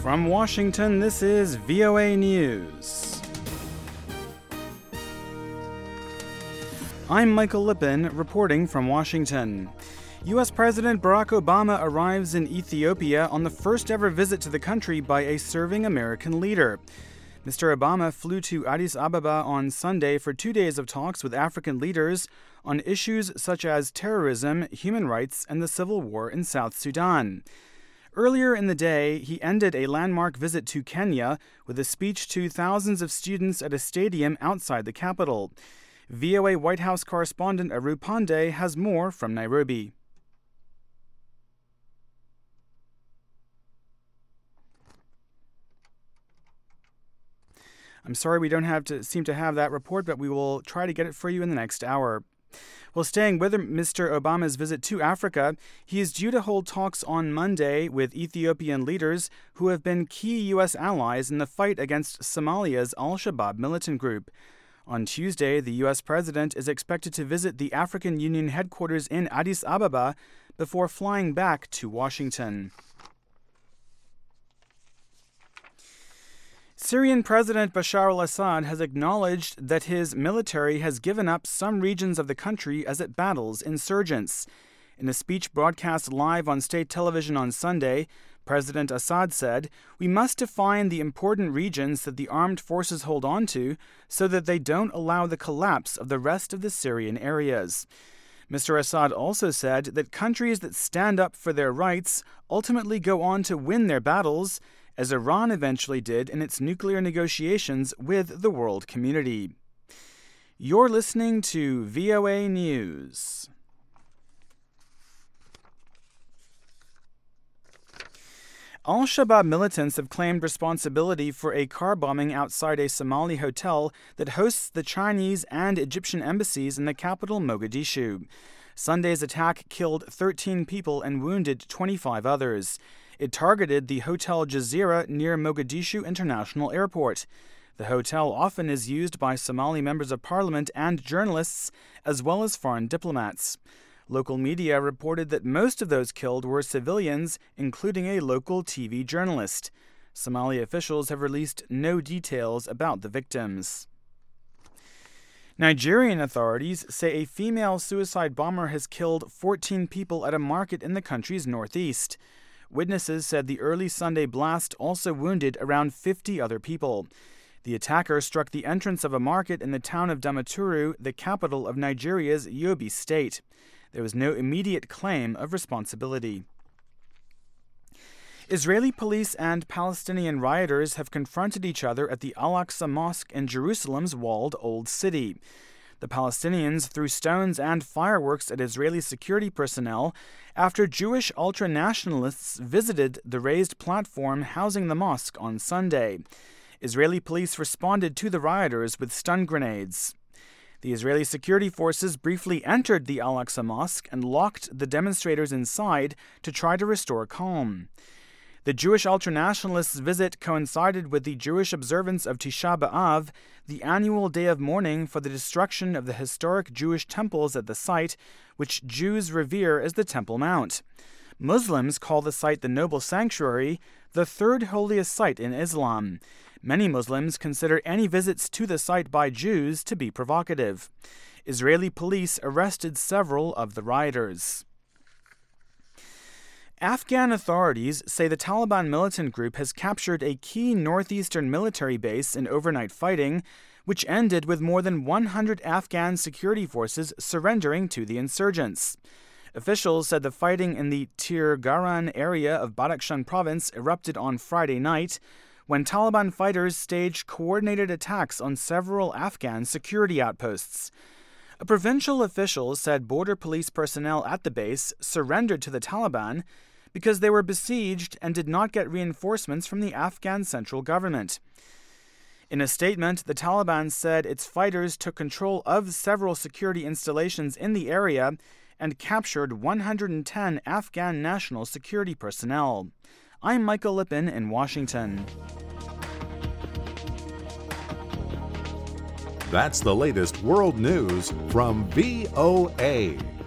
From Washington, this is VOA News. I'm Michael Lippin, reporting from Washington. U.S. President Barack Obama arrives in Ethiopia on the first ever visit to the country by a serving American leader. Mr. Obama flew to Addis Ababa on Sunday for 2 days of talks with African leaders on issues such as terrorism, human rights, and the civil war in South Sudan. Earlier in the day, he ended a landmark visit to Kenya with a speech to thousands of students at a stadium outside the capital. VOA White House correspondent Aru Pandey has more from Nairobi. I'm sorry we don't seem to have that report, but we will try to get it for you in the next hour. Well, staying with Mr. Obama's visit to Africa, he is due to hold talks on Monday with Ethiopian leaders who have been key U.S. allies in the fight against Somalia's al-Shabaab militant group. On Tuesday, the U.S. president is expected to visit the African Union headquarters in Addis Ababa before flying back to Washington. Syrian President Bashar al-Assad has acknowledged that his military has given up some regions of the country as it battles insurgents. In a speech broadcast live on state television on Sunday, President Assad said, "We must define the important regions that the armed forces hold on to so that they don't allow the collapse of the rest of the Syrian areas." Mr. Assad also said that countries that stand up for their rights ultimately go on to win their battles, as Iran eventually did in its nuclear negotiations with the world community. You're listening to VOA News. Al-Shabaab militants have claimed responsibility for a car bombing outside a Somali hotel that hosts the Chinese and Egyptian embassies in the capital, Mogadishu. Sunday's attack killed 13 people and wounded 25 others. It targeted the Hotel Jazeera near Mogadishu International Airport. The hotel often is used by Somali members of parliament and journalists, as well as foreign diplomats. Local media reported that most of those killed were civilians, including a local TV journalist. Somali officials have released no details about the victims. Nigerian authorities say a female suicide bomber has killed 14 people at a market in the country's northeast. Witnesses said the early Sunday blast also wounded around 50 other people. The attacker struck the entrance of a market in the town of Damaturu, the capital of Nigeria's Yobe state. There was no immediate claim of responsibility. Israeli police and Palestinian rioters have confronted each other at the Al-Aqsa Mosque in Jerusalem's walled Old City. The Palestinians threw stones and fireworks at Israeli security personnel after Jewish ultra-nationalists visited the raised platform housing the mosque on Sunday. Israeli police responded to the rioters with stun grenades. The Israeli security forces briefly entered the Al-Aqsa Mosque and locked the demonstrators inside to try to restore calm. The Jewish ultranationalists' visit coincided with the Jewish observance of Tisha B'Av, the annual day of mourning for the destruction of the historic Jewish temples at the site, which Jews revere as the Temple Mount. Muslims call the site the Noble Sanctuary, the third holiest site in Islam. Many Muslims consider any visits to the site by Jews to be provocative. Israeli police arrested several of the rioters. Afghan authorities say the Taliban militant group has captured a key northeastern military base in overnight fighting, which ended with more than 100 Afghan security forces surrendering to the insurgents. Officials said the fighting in the Tir Garan area of Badakhshan province erupted on Friday night, when Taliban fighters staged coordinated attacks on several Afghan security outposts. A provincial official said border police personnel at the base surrendered to the Taliban because they were besieged and did not get reinforcements from the Afghan central government. In a statement, the Taliban said its fighters took control of several security installations in the area and captured 110 Afghan national security personnel. I'm Michael Lippin in Washington. That's the latest world news from VOA.